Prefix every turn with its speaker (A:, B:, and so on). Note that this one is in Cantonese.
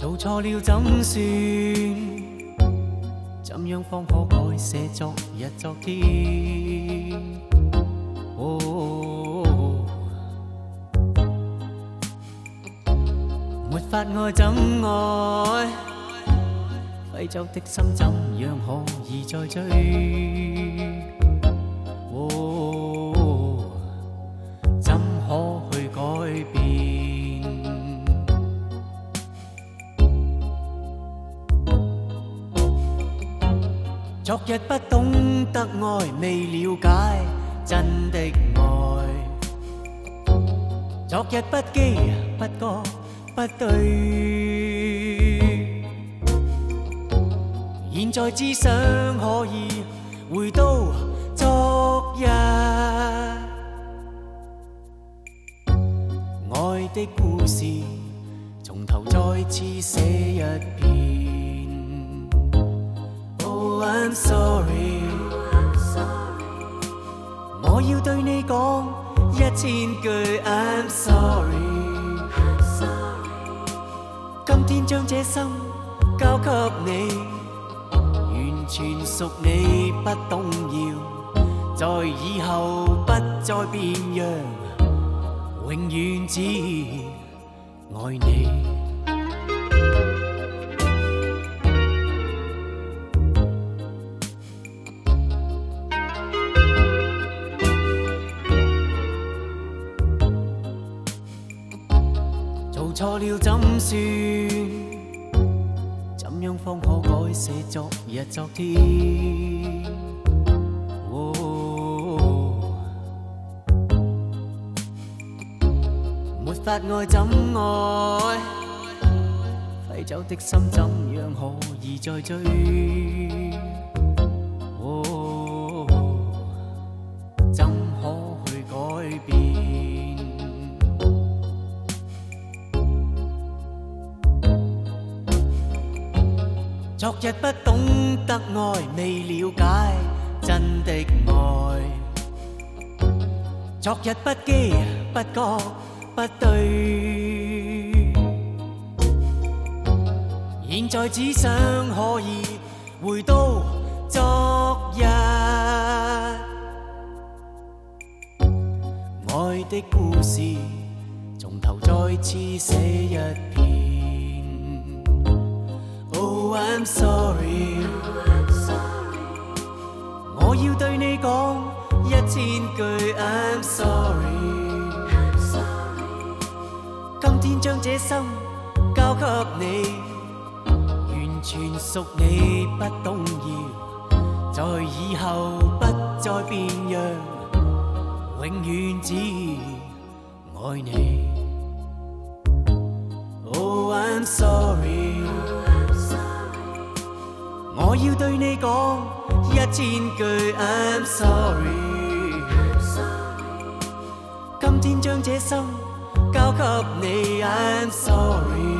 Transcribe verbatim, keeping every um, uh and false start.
A: 做錯了怎算？怎樣方可改寫昨日昨天？哦，沒法愛怎愛？揮走的心怎樣可以再追？哦，怎可去改變？昨日不懂得愛，未了解真的愛。昨日不羈不覺不對，現在只想可以回到昨日。愛的故事從頭再次寫一遍。Oh I'm sorry， 我要對你講一千句 I'm sorry。今天將這心交給你，完全屬你，不動搖，在以後不再變樣，永遠只愛你。做錯了怎算？怎樣方可改寫昨日昨天？哦，沒法愛怎愛？揮走的心怎樣可以再追？哦，怎可去改變？昨日不懂得愛，未了解真的愛。昨日不羈不覺不對，現在只想可以回到昨日。愛的故事從頭再次寫一遍。Oh I'm sorry， 我要對你講一千句 I'm sorry。今天將這心交給你，完全屬你，不動搖，在以後不再變樣，永遠只愛你。Oh I'm sorry，我要對你講一千句 I'm sorry。今天將這心交給你 I'm sorry。